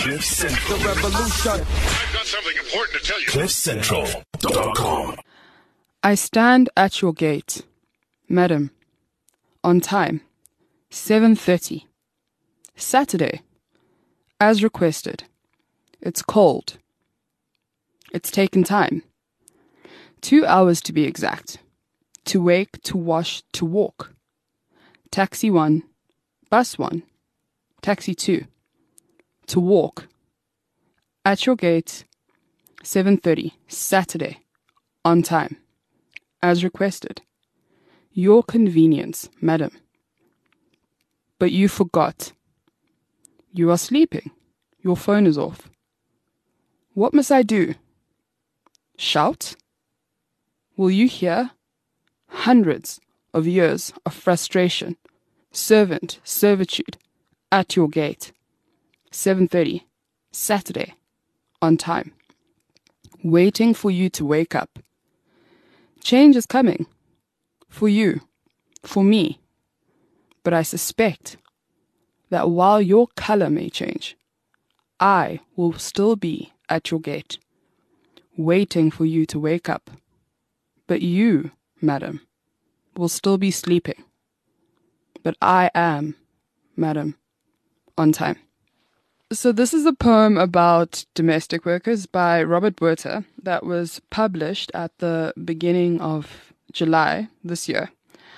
Cliff Central. The revolution. I've got something important to tell you. CliffCentral.com. I stand at your gate, madam, on time, 7:30, Saturday, as requested. It's cold. It's taken time. 2 hours to be exact. To wake, to wash, to walk. Taxi 1, bus 1, taxi 2. To walk. At your gate, 7:30, Saturday, on time, as requested. Your convenience, madam. But you forgot. You are sleeping. Your phone is off. What must I do? Shout? Will you hear? Hundreds of years of frustration, servitude, at your gate. 7:30, Saturday, on time. Waiting for you to wake up. Change is coming. For you, for me. But I suspect that while your color may change, I will still be at your gate, waiting for you to wake up. But you, madam, will still be sleeping. But I am, madam, on time. So this is a poem about domestic workers by Robert Botha that was published at the beginning of July this year.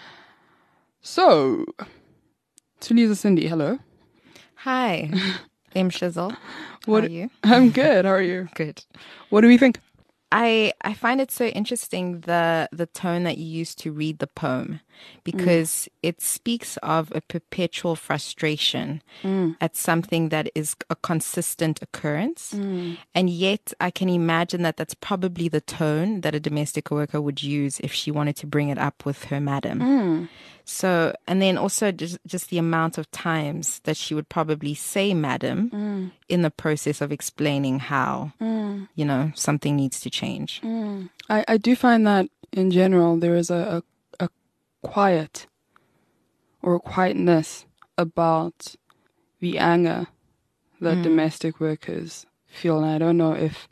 So, Tulisa Cindy, hello. Hi, I'm Shizzle. How are you? I'm good. How are you? Good. What do we think? I find it so interesting the tone that you use to read the poem, because it speaks of a perpetual frustration at something that is a consistent occurrence. And yet I can imagine that that's probably the tone that a domestic worker would use if she wanted to bring it up with her madam. So, and then also just the amount of times that she would probably say madam in the process of explaining how, you know, something needs to change. I do find that in general there is a quiet or a quietness about the anger that domestic workers feel. And I don't know if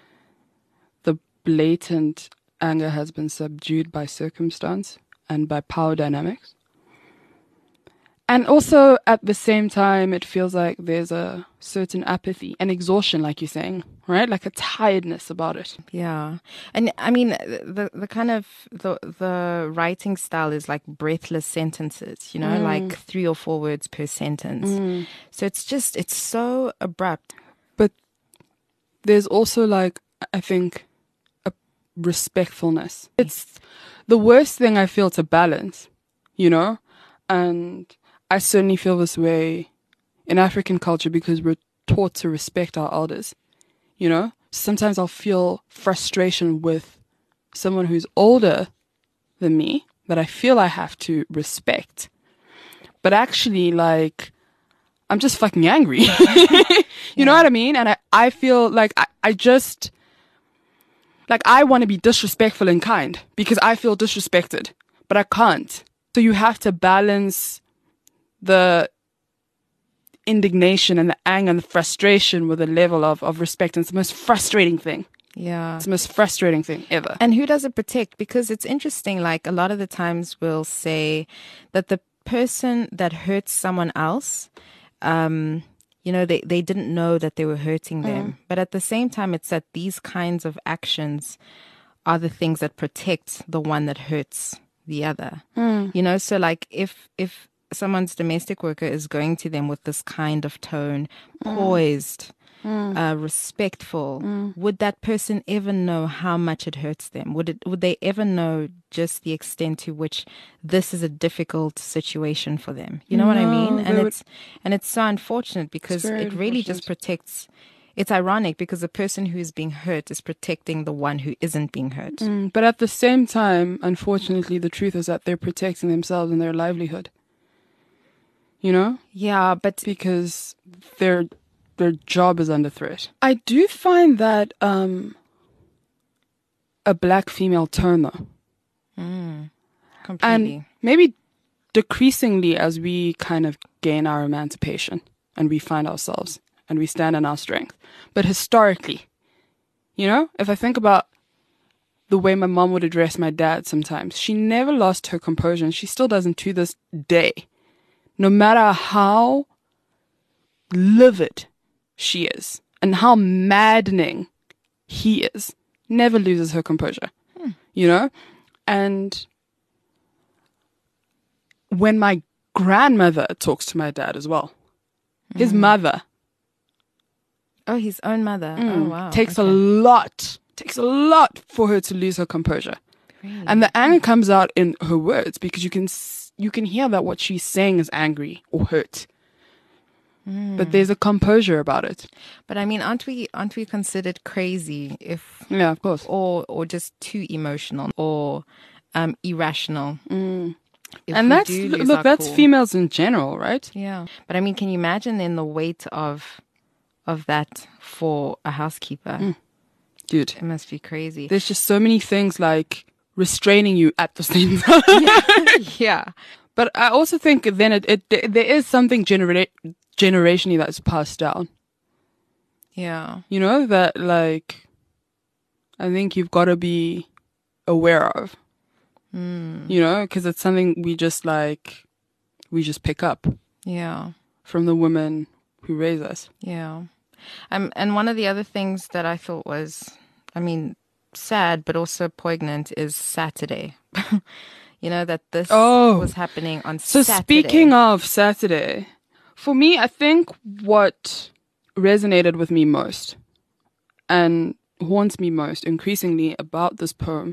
the blatant anger has been subdued by circumstance and by power dynamics. And also, at the same time, it feels like there's a certain apathy and exhaustion, like you're saying, right? Like a tiredness about it. Yeah. And I mean, the kind of, the writing style is like breathless sentences, you know, like 3 or 4 words per sentence. So it's so abrupt. But there's also like, I think, a respectfulness. It's the worst thing I feel to balance, you know? And I certainly feel this way in African culture because we're taught to respect our elders, you know? Sometimes I'll feel frustration with someone who's older than me that I feel I have to respect. But actually, like, I'm just fucking angry. You know what I mean? And I feel like I just... Like, I want to be disrespectful and kind because I feel disrespected, but I can't. So you have to balance the indignation and the anger and the frustration with a level of respect. And it's the most frustrating thing. Yeah. It's the most frustrating thing ever. And who does it protect? Because it's interesting, like a lot of the times we'll say that the person that hurts someone else, you know, they didn't know that they were hurting them. But at the same time, it's that these kinds of actions are the things that protect the one that hurts the other. You know, so like if someone's domestic worker is going to them with this kind of tone, poised, respectful, would that person ever know how much it hurts them? Would they ever know just the extent to which this is a difficult situation for them? You know what I mean? And it's so unfortunate because it really just protects. It's ironic because the person who is being hurt is protecting the one who isn't being hurt. But at the same time, unfortunately, the truth is that they're protecting themselves and their livelihood. You know? Yeah, but because their job is under threat. I do find that a black female tone, though. Completely. And maybe decreasingly as we kind of gain our emancipation and we find ourselves and we stand in our strength. But historically, you know, if I think about the way my mom would address my dad sometimes, she never lost her composure, and she still doesn't to this day. No matter how livid she is and how maddening he is, never loses her composure, you know? And when my grandmother talks to my dad as well, his mother, his own mother. Oh, wow. takes a lot for her to lose her composure. Really? And the anger comes out in her words, because you can hear that what she's saying is angry or hurt. But there's a composure about it. But I mean, aren't we considered crazy if Yeah, of course. or just too emotional or irrational? If And we that's do lose look, our that's cool. females in general, right? Yeah, but I mean, can you imagine then the weight of that for a housekeeper? Dude, It must be crazy. there's just so many things like restraining you at the same time. Yeah. But I also think then there is something generationally that's passed down. Yeah. You know, that like I think you've got to be aware of. You know, because it's something we just pick up Yeah. from the women who raise us. Yeah. And one of the other things that I thought was, I mean, sad but also poignant is Saturday. You know, that this was happening on So Saturday. speaking of Saturday, for me, I think what resonated with me most and haunts me most increasingly about this poem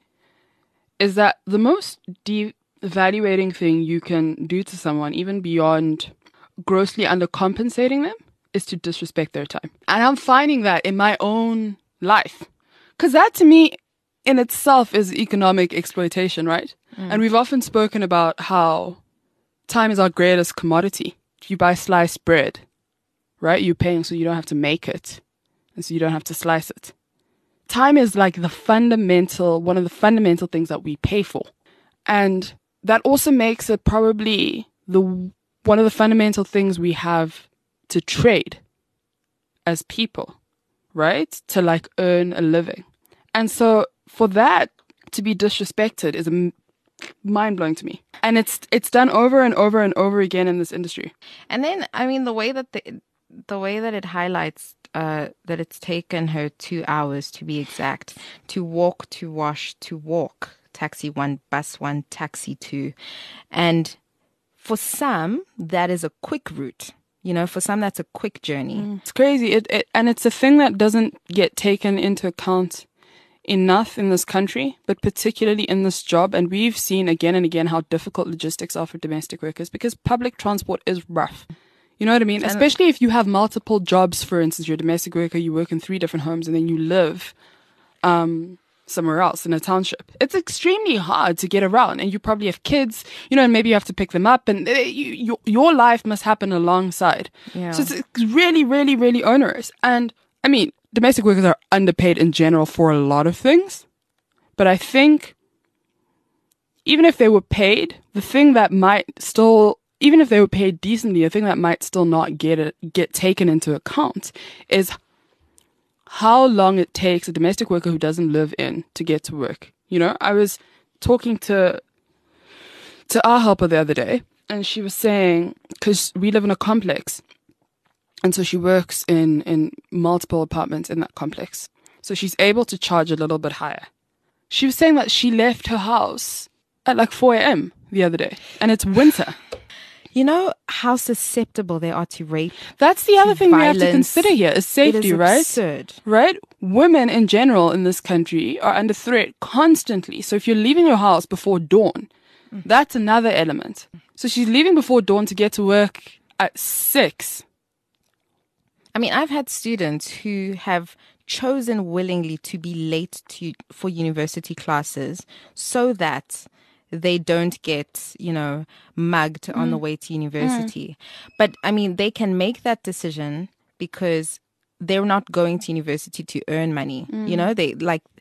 is that the most devaluating thing you can do to someone, even beyond grossly undercompensating them, is to disrespect their time. And I'm finding that in my own life. Because that to me in itself is economic exploitation, right? And we've often spoken about how time is our greatest commodity. You buy sliced bread, right? You're paying so you don't have to make it, and so you don't have to slice it. Time is like one of the fundamental things that we pay for. And that also makes it probably one of the fundamental things we have to trade as people, right? To like earn a living. And so for that to be disrespected is mind-blowing to me. And it's done over and over and over again in this industry. And then, I mean, the way that it highlights that it's taken her 2 hours to be exact, to walk, to wash, to walk. Taxi 1, bus 1, taxi 2. And for some, that is a quick route. You know, for some, that's a quick journey. It's crazy. And it's a thing that doesn't get taken into account enough in this country, but particularly in this job. And we've seen again and again how difficult logistics are for domestic workers, because public transport is rough. You know what I mean? Especially if you have multiple jobs. For instance, you're a domestic worker, you work in 3 different homes, and then you live somewhere else in a township. It's extremely hard to get around, and you probably have kids, you know, and maybe you have to pick them up, and your life must happen alongside. Yeah. So it's really, really, really onerous. And I mean, domestic workers are underpaid in general for a lot of things, but I think even if they were paid, even if they were paid decently, a thing that might still not get taken into account is how long it takes a domestic worker who doesn't live in to get to work. You know, I was talking to our helper the other day, and she was saying, because we live in a complex, and so she works in multiple apartments in that complex, so she's able to charge a little bit higher. She was saying that she left her house at like 4 a.m. the other day, and it's winter. You know how susceptible they are to rape? That's the other thing we have to violence. consider here is safety, It is right? absurd. Right? Women in general in this country are under threat constantly. So if you're leaving your house before dawn, that's another element. So she's leaving before dawn to get to work at 6. I mean, I've had students who have chosen willingly to be late for university classes so that they don't get, you know, mugged on the way to university. But I mean, they can make that decision because they're not going to university to earn money. You know,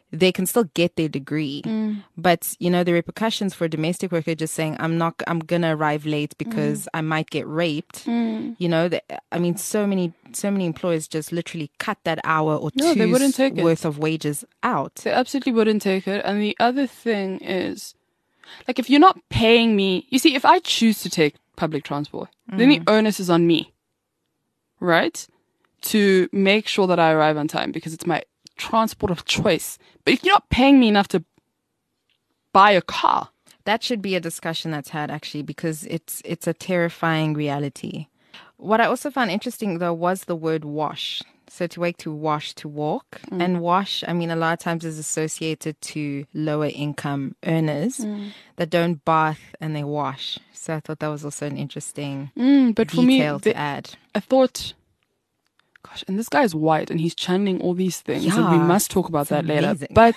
they can still get their degree. But, you know, the repercussions for a domestic worker just saying, I'm going to arrive late because I might get raped. You know, so many employers just literally cut that hour or No, they wouldn't take it. worth of wages out. They absolutely wouldn't take it. And the other thing is, like, if you're not paying me, you see, if I choose to take public transport, then the onus is on me, right? To make sure that I arrive on time because it's my transport of choice. But if you're not paying me enough to buy a car, that should be a discussion that's had, actually, because it's a terrifying reality. What I also found interesting, though, was the word wash. So to wake, to wash, to walk. And wash, I mean, a lot of times is associated to lower income earners that don't bath and they wash. So I thought that was also an interesting but for me, detail to add. I thought, gosh, and this guy's white and he's channeling all these things, and we Yeah, must talk about that later. amazing. But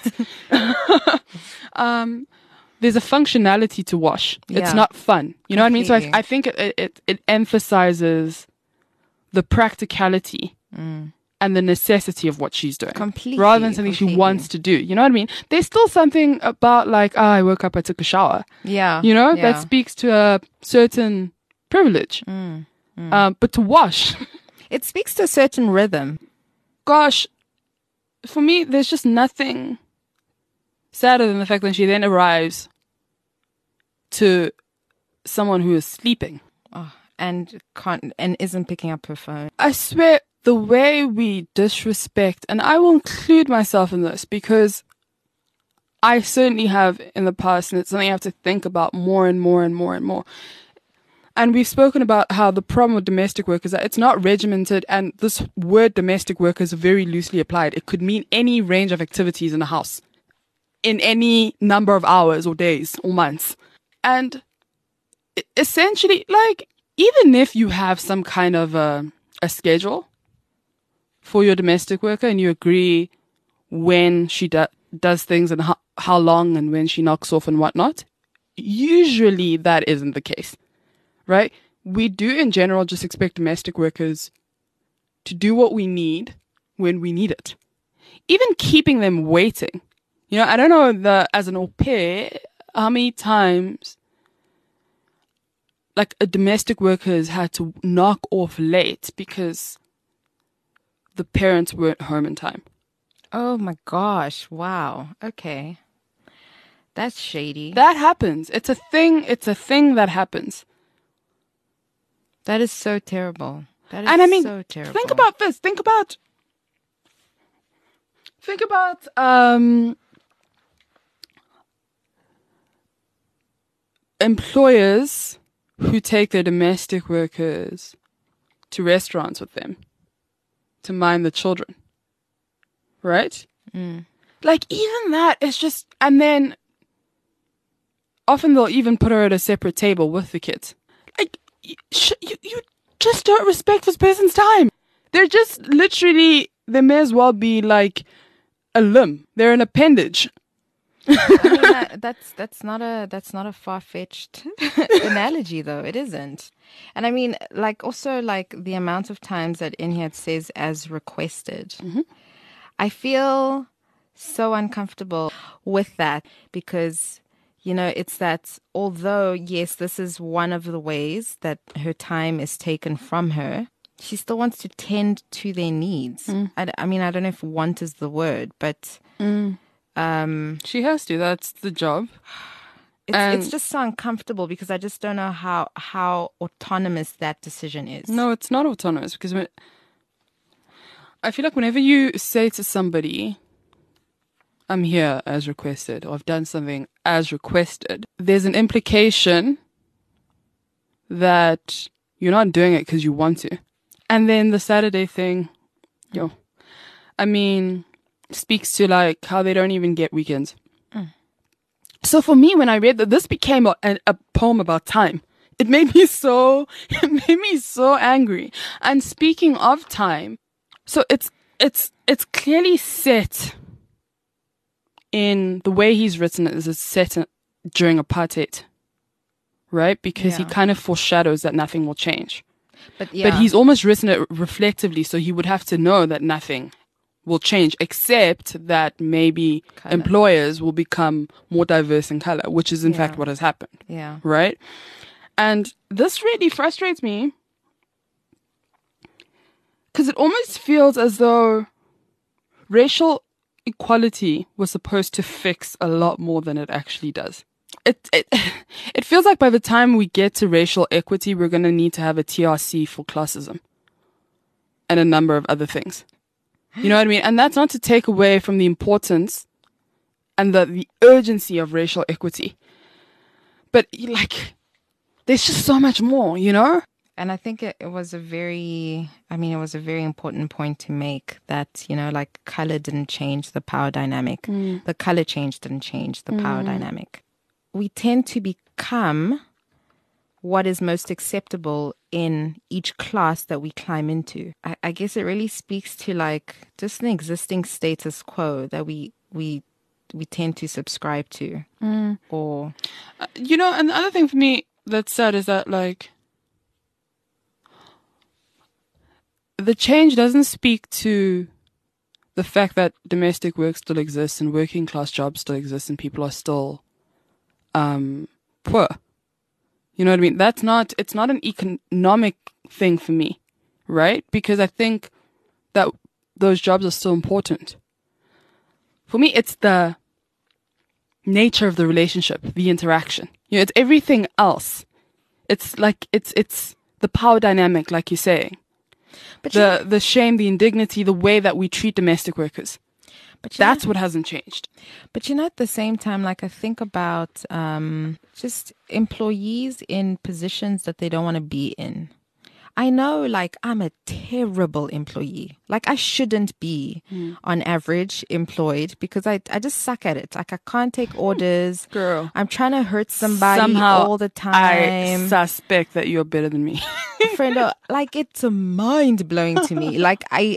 there's a functionality to wash. It's Yeah. not fun. You know what I mean? So Completely. I think it emphasizes the practicality and the necessity of what she's doing. Completely, Rather than something she completely. wants to do. You know what I mean? There's still something about like, I woke up, I took a shower. Yeah. You know, yeah. that speaks to a certain privilege. But to wash, It speaks to a certain rhythm. gosh, for me, there's just nothing sadder than the fact that she then arrives to someone who is sleeping. And isn't picking up her phone. I swear, the way we disrespect, and I will include myself in this because I certainly have in the past, and it's something I have to think about more and more and more and more. And we've spoken about how the problem with domestic work is that it's not regimented, and this word domestic work is very loosely applied. It could mean any range of activities in the house, in any number of hours or days or months. And essentially, like, even if you have some kind of a schedule for your domestic worker and you agree when she does things and how long and when she knocks off and whatnot, usually that isn't the case, right? We do in general just expect domestic workers to do what we need when we need it. Even keeping them waiting. You know, I don't know as an au pair, how many times like a domestic worker has had to knock off late because the parents weren't home in time. Oh my gosh. Wow. Okay. That's shady. That happens. It's a thing. It's a thing that happens. That is so terrible. That is And I mean, so terrible. think about this. Think about employers who take their domestic workers to restaurants with them to mind the children. Right? Like, even that is just, and then often they'll even put her at a separate table with the kids. Like, you just don't respect this person's time. They're just literally, they may as well be like a limb. They're an appendage. I mean, that's not a far-fetched analogy, though. It isn't. And I mean, like, also, like, the amount of times that in here it says as requested. I feel so uncomfortable with that because, you know, it's that although, yes, this is one of the ways that her time is taken from her, she still wants to tend to their needs. I mean, I don't know if want is the word, but She has to. That's the job. it's just so uncomfortable because I just don't know how autonomous that decision is. No, it's not autonomous because I feel like whenever you say to somebody, I'm here as requested, or I've done something as requested, there's an implication that you're not doing it because you want to. And then the Saturday thing, I mean, speaks to like how they don't even get weekends. So for me, when I read that, this became a poem about time. It made me so angry. And speaking of time, so it's clearly set in the way he's written it. Is it's set during apartheid, right? Because he Yeah. kind of foreshadows that nothing will change. But yeah, But he's almost written it reflectively, so he would have to know that nothing will change, except that maybe Colour. employers will become more diverse in color, which is in fact what has happened. Yeah. Right? And this really frustrates me because it almost feels as though racial equality was supposed to fix a lot more than it actually does. It feels like by the time we get to racial equity, we're going to need to have a TRC for classism and a number of other things. You know what I mean? And that's not to take away from the importance and the urgency of racial equity. But like, there's just so much more, you know? And I think it was a very important point to make that, you know, like color didn't change the power dynamic. The color change didn't change the power dynamic. We tend to become what is most acceptable in each class that we climb into. I guess it really speaks to like just an existing status quo that we tend to subscribe to. Or You know, and the other thing for me that's sad is that like the change doesn't speak to the fact that domestic work still exists and working class jobs still exist and people are still poor. You know what I mean? It's not an economic thing for me, right? Because I think that those jobs are still important. For me, it's the nature of the relationship, the interaction. You know, it's everything else. It's like, it's the power dynamic, like you're saying. but The shame, the indignity, the way that we treat domestic workers. But That's what hasn't changed. But you know, at the same time, like I think about just employees in positions that they don't want to be in. I know, like, I'm a terrible employee. Like, I shouldn't be, on average, employed because I just suck at it. Like, I can't take orders. Girl. I'm trying to hurt somebody Somehow all the I time. suspect that you're better than me. Friendo, like, it's mind blowing to me. Like, I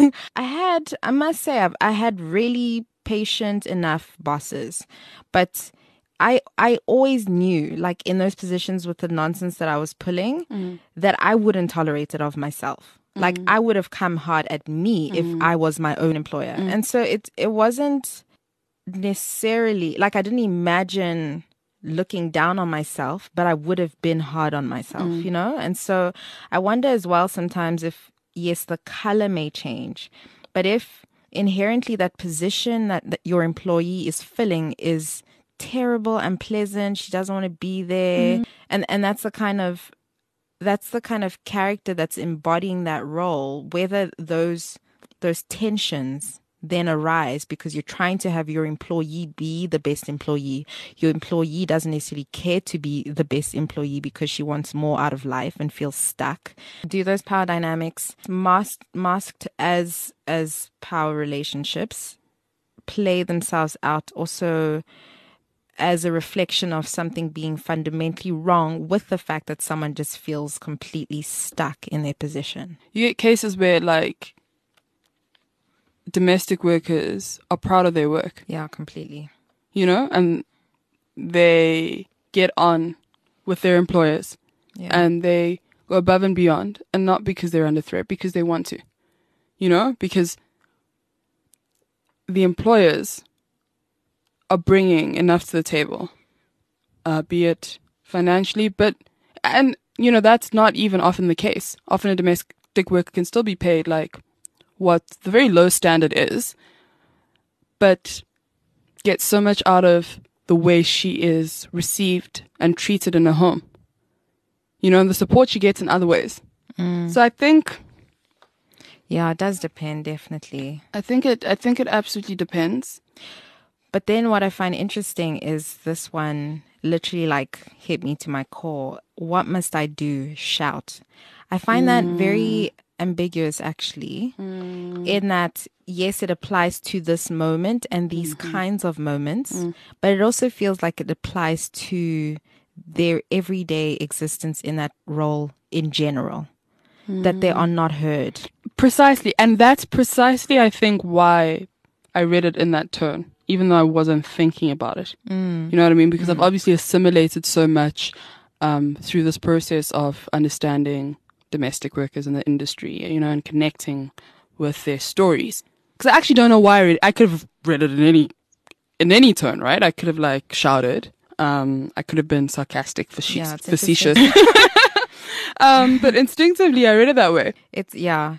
must say, I had really patient enough bosses, but I always knew, like in those positions with the nonsense that I was pulling, that I wouldn't tolerate it of myself. Like I would have come hard at me if I was my own employer. And so it wasn't necessarily like I didn't imagine looking down on myself, but I would have been hard on myself, you know? And so I wonder as well sometimes if, yes, the color may change, but if inherently that position that your employee is filling is terrible and pleasant, she doesn't want to be there, and that's the kind of character that's embodying that role, whether those tensions then arise because you're trying to have your employee be the best employee. Your employee doesn't necessarily care to be the best employee because she wants more out of life and feels stuck. Do those power dynamics masked as power relationships play themselves out also as a reflection of something being fundamentally wrong with the fact that someone just feels completely stuck in their position? You get cases where like domestic workers are proud of their work, Yeah, completely. you know, and they get on with their employers and they go above and beyond, and not because they're under threat, because they want to, you know, because the employers are bringing enough to the table, be it financially, and you know, that's not even often the case. Often a domestic worker can still be paid like what the very low standard is, but get so much out of the way she is received and treated in her home, you know, and the support she gets in other ways. So I think, Yeah, it does depend, definitely. I think it absolutely depends. But then what I find interesting is this one literally like hit me to my core. What must I do? Shout. I find that very ambiguous actually, in that, yes, it applies to this moment and these kinds of moments, but it also feels like it applies to their everyday existence in that role in general, that they are not heard. Precisely. And that's precisely, I think, why I read it in that tone, even though I wasn't thinking about it. You know what I mean? Because I've obviously assimilated so much through this process of understanding domestic workers in the industry, you know, and connecting with their stories. Because I actually don't know why I read it. I could have read it in any tone, right? I could have like shouted. I could have been sarcastic, facetious. But instinctively, I read it that way. It's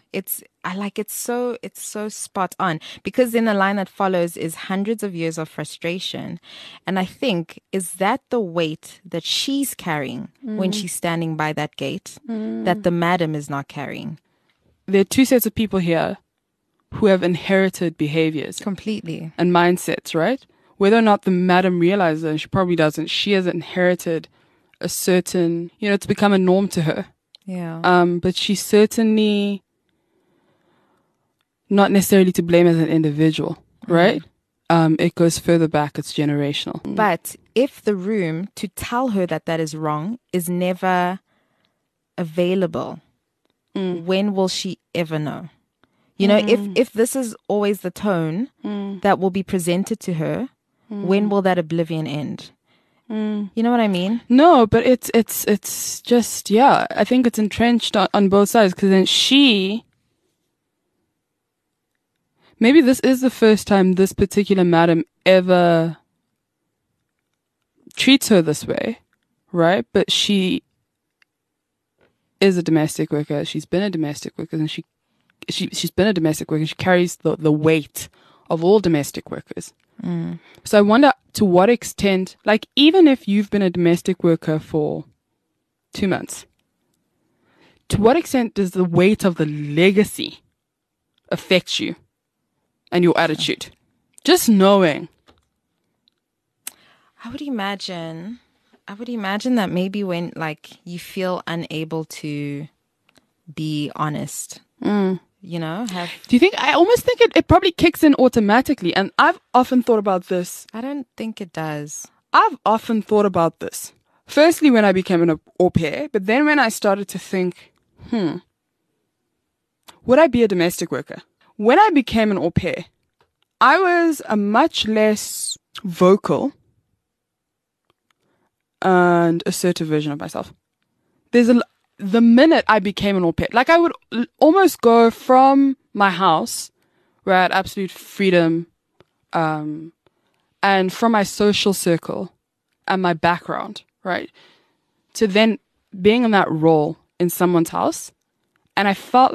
so spot on, because then the line that follows is hundreds of years of frustration. And I think, is that the weight that she's carrying when she's standing by that gate that the madam is not carrying? There are two sets of people here who have inherited behaviors Completely. and mindsets, right? Whether or not the madam realizes it, and she probably doesn't, she has inherited a certain, it's become a norm to her. Yeah. But she's certainly not necessarily to blame as an individual, right? It goes further back. It's generational. But if the room to tell her that that is wrong is never available, when will she ever know? If this is always the tone that will be presented to her, when will that oblivion end? You know what I mean? No, but it's just, yeah, I think it's entrenched on both sides, because then maybe this is the first time this particular madam ever treats her this way, right? But she is a domestic worker. She's been a domestic worker, and she's been a domestic worker. She carries the weight of all domestic workers. So I wonder to what extent, like, even if you've been a domestic worker for 2 months, to what extent does the weight of the legacy affect you and your attitude? Just knowing. I would imagine that maybe when, like, you feel unable to be honest, Do you think, I almost think it probably kicks in automatically. And I've often thought about this. I don't think it does. I've often thought about this. Firstly, when I became an au pair, but then when I started to think, would I be a domestic worker? When I became an au pair, I was a much less vocal and assertive version of myself. The minute I became an au pair, like, I would almost go from my house where I had absolute freedom, and from my social circle and my background, right, to then being in that role in someone's house. And I felt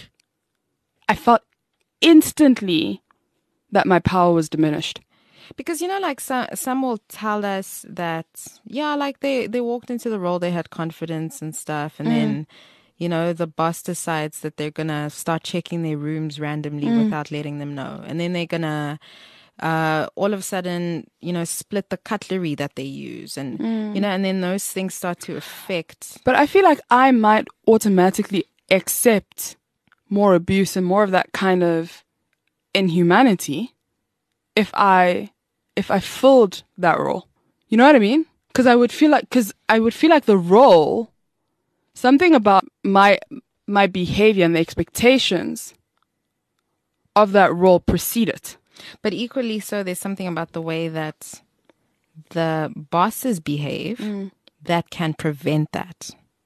instantly that my power was diminished. Because, like, some will tell us that, like, they walked into the role, they had confidence and stuff. And then, the boss decides that they're going to start checking their rooms randomly without letting them know. And then they're going to, all of a sudden, split the cutlery that they use. And, and then those things start to affect. But I feel like I might automatically accept more abuse and more of that kind of inhumanity if I filled that role. You know what I mean? Because I would feel like the role, something about my behavior and the expectations of that role precede it. But equally so, there's something about the way that the bosses behave that can prevent that.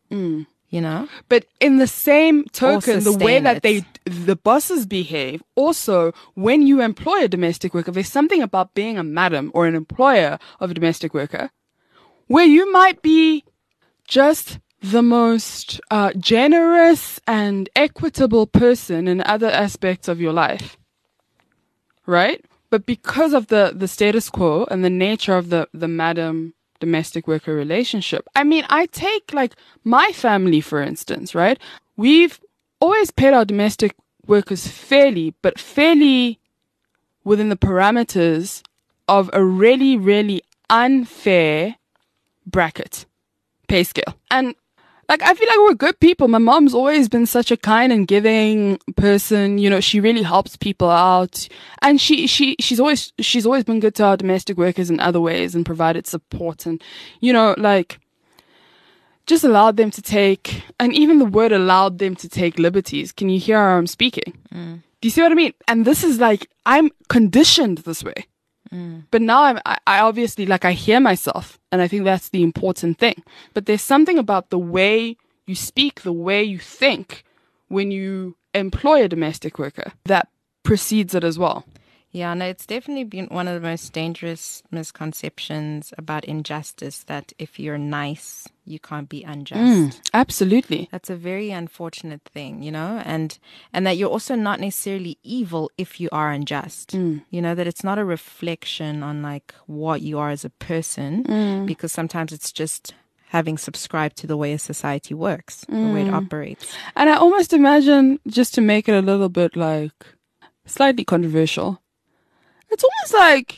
But in the same token, the way that the bosses behave, also, when you employ a domestic worker, there's something about being a madam or an employer of a domestic worker where you might be just the most generous and equitable person in other aspects of your life, right? But because of the status quo and the nature of the madam domestic worker relationship. I mean, I take, like, my family, for instance, right? We've always paid our domestic workers fairly, but fairly within the parameters of a really, really unfair bracket pay scale. And, like, I feel like we're good people. My mom's always been such a kind and giving person. She really helps people out, and she's always been good to our domestic workers in other ways and provided support, and like, just allowed them to take, and even the word allowed them to take liberties. Can you hear how I'm speaking? Do you see what I mean? And this is like, I'm conditioned this way. But now I obviously, like, I hear myself, and I think that's the important thing. But there's something about the way you speak, the way you think when you employ a domestic worker that precedes it as well. Yeah, no, it's definitely been one of the most dangerous misconceptions about injustice, that if you're nice, you can't be unjust. Absolutely. That's a very unfortunate thing, and that you're also not necessarily evil if you are unjust. That it's not a reflection on like what you are as a person, because sometimes it's just having subscribed to the way a society works, the way it operates. And I almost imagine, just to make it a little bit like slightly controversial, it's almost like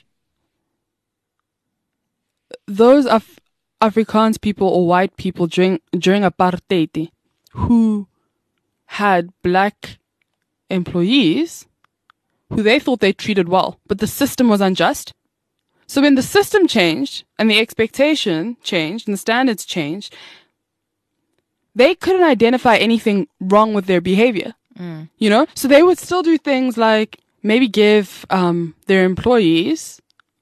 those Afrikaans people or white people during apartheid who had black employees who they thought they treated well, but the system was unjust. So when the system changed and the expectation changed and the standards changed, they couldn't identify anything wrong with their behavior. So they would still do things like maybe give their employees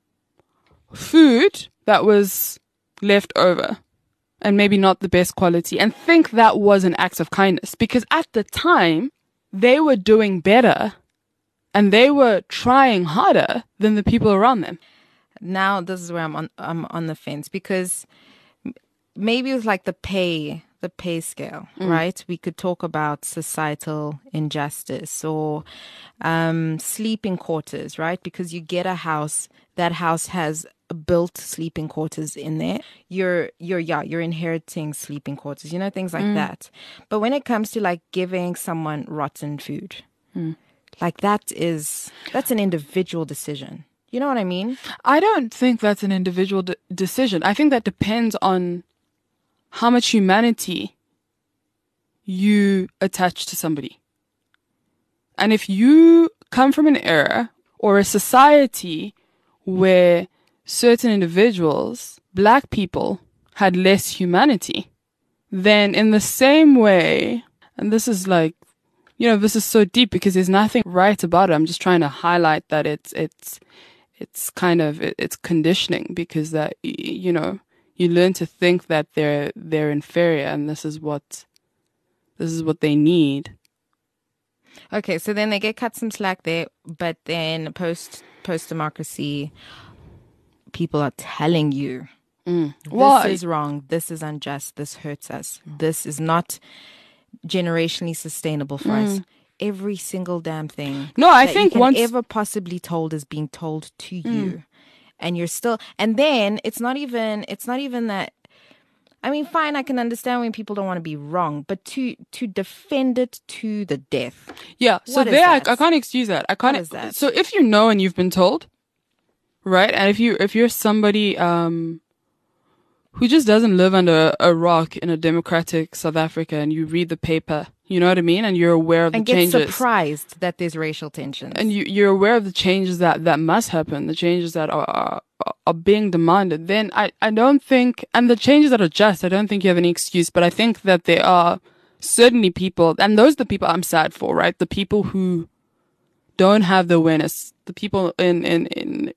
food that was left over and maybe not the best quality, and think that was an act of kindness, because at the time they were doing better and they were trying harder than the people around them. Now this is where I'm on the fence, because maybe with like the pay scale, right? We could talk about societal injustice or sleeping quarters, right? Because you get a house, that house has built sleeping quarters in there. You're inheriting sleeping quarters, things like that. But when it comes to like giving someone rotten food, like that's an individual decision. You know what I mean? I don't think that's an individual decision. I think that depends on how much humanity you attach to somebody. And if you come from an era or a society where certain individuals, black people, had less humanity, then in the same way, and this is like, this is so deep because there's nothing right about it. I'm just trying to highlight that it's conditioning, because that, you learn to think that they're inferior, and this is what they need. Okay, so then they get cut some slack there, but then post democracy, people are telling you this is wrong, this is unjust, this hurts us, this is not generationally sustainable for us. Every single damn thing. No, I think you can once ever possibly told is being told to you. And you're still, and then it's not even that. I mean, fine, I can understand when people don't want to be wrong, but to defend it to the death. Yeah, so there I can't excuse that. I can't. What is that? So if you know and you've been told, right, and if you're somebody who just doesn't live under a rock in a democratic South Africa, and you read the paper, you know what I mean, and you're aware of the changes. And get surprised that there's racial tensions. And you're aware of the changes that must happen, the changes that are being demanded. Then I don't think, and the changes that are just, I don't think you have any excuse. But I think that there are certainly people, and those are the people I'm sad for, right? The people who don't have the awareness, the people in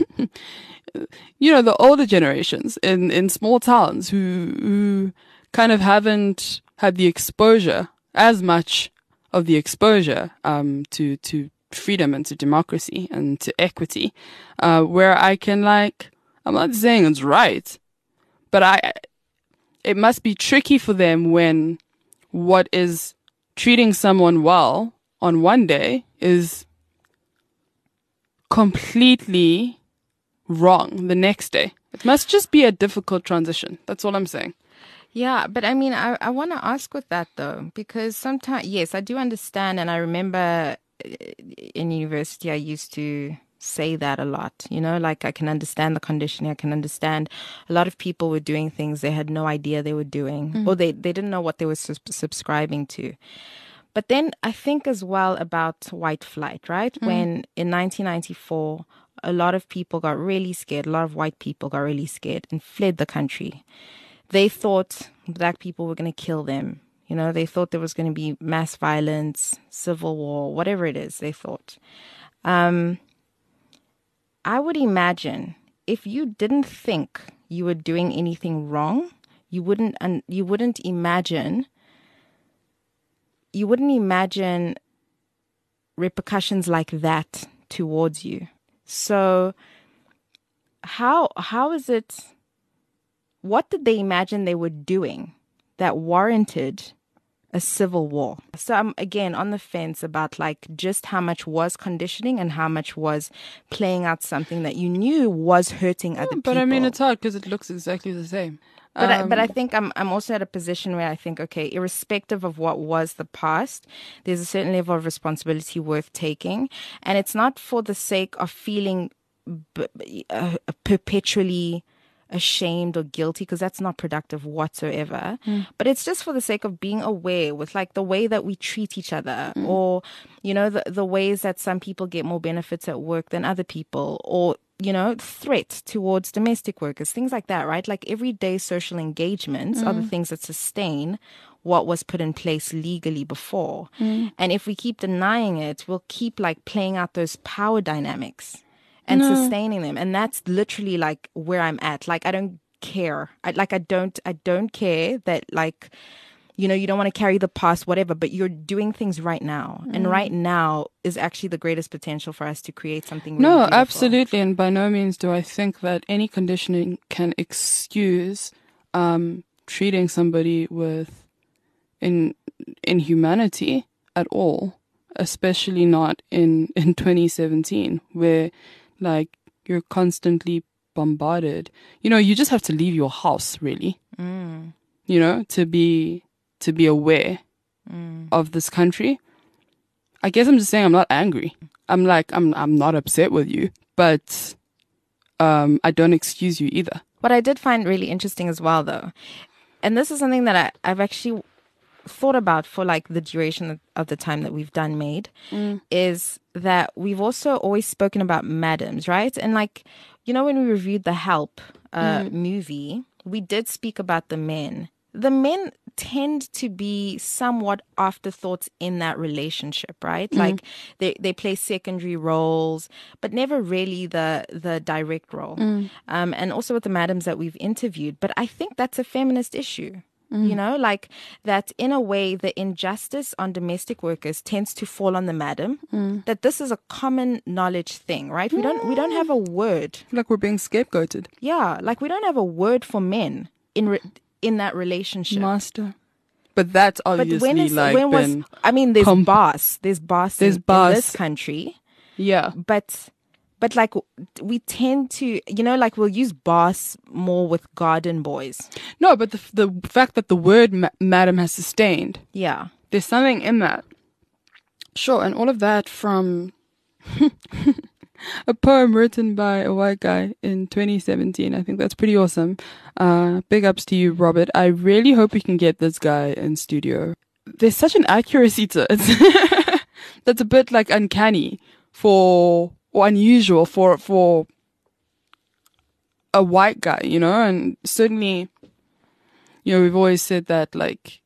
the older generations in small towns who kind of haven't had the exposure, as much of the exposure to freedom and to democracy and to equity, where I can, like, I'm not saying it's right, but it must be tricky for them when what is treating someone well on one day is completely wrong the next day. It must just be a difficult transition. That's all I'm saying. Yeah, but I mean, I want to ask with that though, because sometimes, yes, I do understand. And I remember in university, I used to say that a lot, like I can understand the conditioning. I can understand a lot of people were doing things they had no idea they were doing, or they didn't know what they were subscribing to. But then I think as well about white flight, right? When in 1994, a lot of people got really scared. A lot of white people got really scared and fled the country. They thought black people were going to kill them. They thought there was going to be mass violence, civil war, whatever it is, they thought. I would imagine if you didn't think you were doing anything wrong, you wouldn't imagine repercussions like that towards you. So how is it, what did they imagine they were doing that warranted a civil war? So I'm again on the fence about like just how much was conditioning and how much was playing out something that you knew was hurting other people. But I mean, it's hard because it looks exactly the same. But I think I'm also at a position where I think, okay, irrespective of what was the past, there's a certain level of responsibility worth taking, and it's not for the sake of feeling perpetually ashamed or guilty, because that's not productive whatsoever. But it's just for the sake of being aware with like the way that we treat each other, or you know, the ways that some people get more benefits at work than other people, or you know, threat towards domestic workers, things like that, right? Like everyday social engagements are the things that sustain what was put in place legally before. And if we keep denying it, we'll keep like playing out those power dynamics and sustaining them. And that's literally like where I'm at. Like, I don't care. I don't care that, like, you know, you don't want to carry the past, whatever, but you're doing things right now. And right now is actually the greatest potential for us to create something really beautiful. Absolutely. And by no means do I think that any conditioning can excuse treating somebody with inhumanity at all, especially not in 2017, where like you're constantly bombarded. You know, you just have to leave your house, really, you know, to be aware of this country. I guess I'm just saying I'm not angry. I'm not upset with you, but I don't excuse you either. What I did find really interesting as well, though, and this is something that I've actually thought about for like the duration of the time that we've done Made, is that we've also always spoken about madams, right? And like, you know, when we reviewed the Help movie, we did speak about the men. The men tend to be somewhat afterthoughts in that relationship, right? Like they play secondary roles, but never really the direct role. And also with the madams that we've interviewed. But I think that's a feminist issue. You know, like that in a way, the injustice on domestic workers tends to fall on the madam, that this is a common knowledge thing, right? We don't have a word. Like we're being scapegoated. Yeah, like we don't have a word for men in that relationship. Master. But that's obviously there's boss. There's boss in this country. Yeah. But like we tend to, you know, like we'll use boss more with garden boys. No, but the fact that the word madam has sustained. Yeah. There's something in that. Sure, and all of that from a poem written by a white guy in 2017. I think that's pretty awesome. Big ups to you, Robert. I really hope we can get this guy in studio. There's such an accuracy to it. That's a bit like uncanny or unusual for a white guy, you know? And certainly, you know, we've always said that like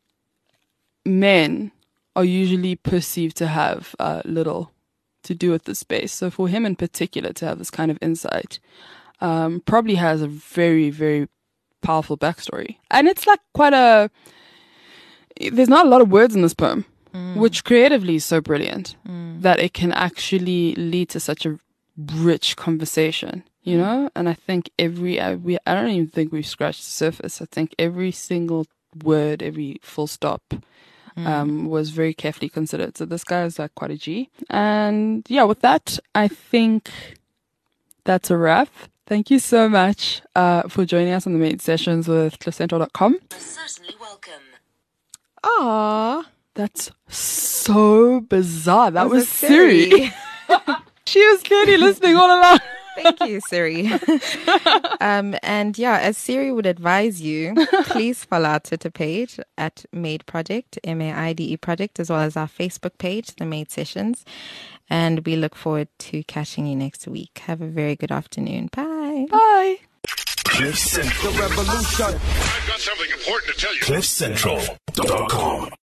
men are usually perceived to have little to do with the space. So for him in particular to have this kind of insight probably has a very, very powerful backstory. And it's like there's not a lot of words in this poem, which creatively is so brilliant that it can actually lead to such a rich conversation, you know? And I think I don't even think we've scratched the surface. I think every single word, every full stop was very carefully considered. So this guy is like quite a G. And yeah, with that, I think that's a wrap. Thank you so much for joining us on the Made Sessions with CliffCentral.com. Certainly welcome. Aww. That's so bizarre. That was Siri. Siri. She was clearly listening all along. Thank you, Siri. And yeah, as Siri would advise you, please follow our Twitter page at Made Project, MAIDE Project, as well as our Facebook page, The Made Sessions. And we look forward to catching you next week. Have a very good afternoon. Bye. Bye. The revolution. I've got something important to tell you. CliffCentral.com